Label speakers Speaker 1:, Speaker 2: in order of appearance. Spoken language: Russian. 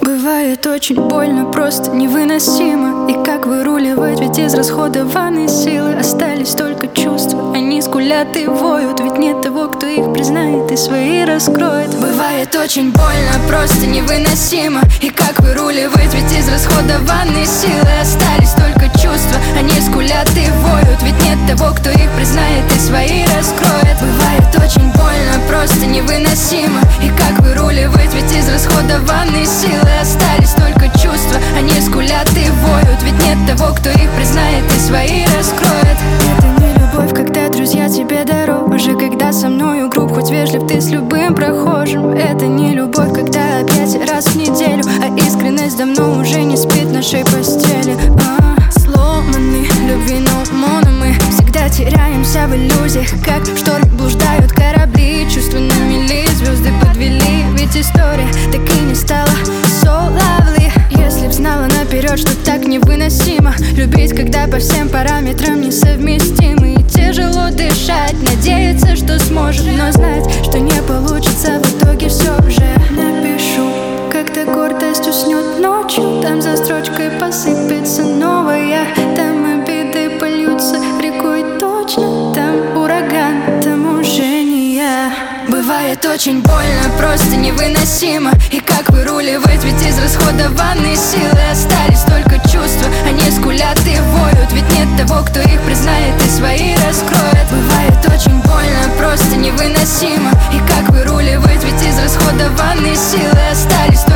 Speaker 1: Бывает очень больно, просто невыносимо. И как выруливать, ведь израсходованные силы остались только чувства. Они скулят и воют, ведь нет того, кто их признает и свои раскроет. Бывает очень больно, просто невыносимо. И как выруливать, ведь израсходованные силы остались только чувства. Они скулят и воют, ведь нет того, кто их признает и свои раскроет. Бывает очень больно, просто невыносимо. И как выруливать, ведь израсходованные силы остались только чувства. Они скулят и воют, ведь нет того, кто их признает и свои раскроет. Это не любовь, когда друзья тебе дороже, когда со мною груб, хоть вежлив ты с любым прохожим. Это не любовь, когда опять раз в неделю, а искренность давно уже не спит в нашей постели. Сломаны любви, но мы всегда теряемся в иллюзиях, как в шторме блуждают корабли. Чувства на мели, звезды подвели, ведь история так и не стала so lovely. Если б знала наперед, что так невыносимо любить, когда по всем параметрам несовместимы. И тяжело дышать, надеяться, что сможет, но знать, что не получится в итоге все же. Напишу, когда гордость уснет ночью, там за строчкой посыпется новая. Там обиды польются рекой точно, там ураган, там уже не я. Бывает очень больно, просто невыносимо. И как выруливать, ведь израсходованные силы остались только чувства. Они скулят и воют, ведь нет того, кто их признает и свои раскроет. Бывает очень больно, просто невыносимо. И как выруливать, ведь израсходованные силы остались только